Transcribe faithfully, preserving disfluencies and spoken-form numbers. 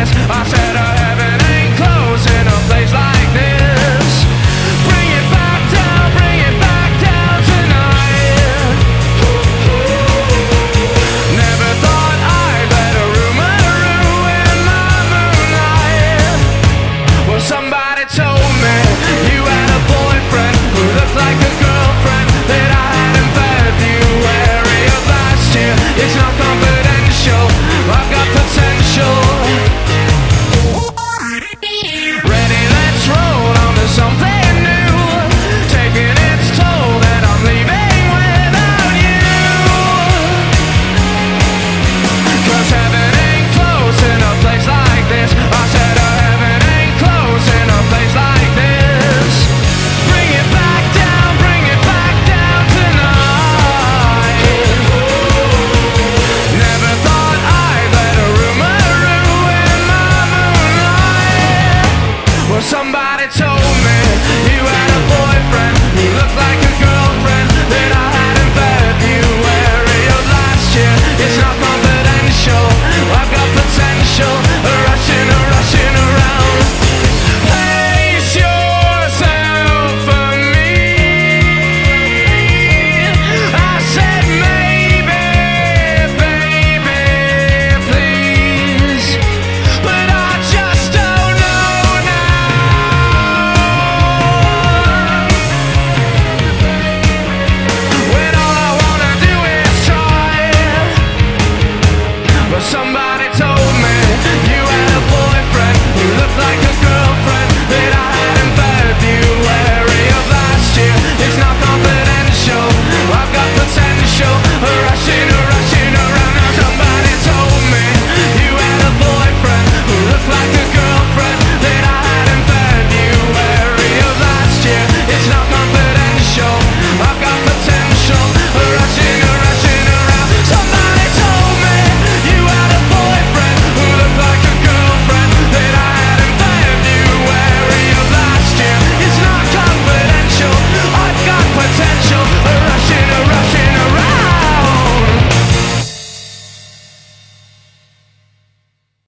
I said uh, heaven ain't close in a place like this. Bring it back down, bring it back down tonight. Never thought I'd let a rumor ruin my moonlight. Well, somebody told me you had a boyfriend who looked like a girlfriend that I had in February of last year. It's not confidential, I've got potential.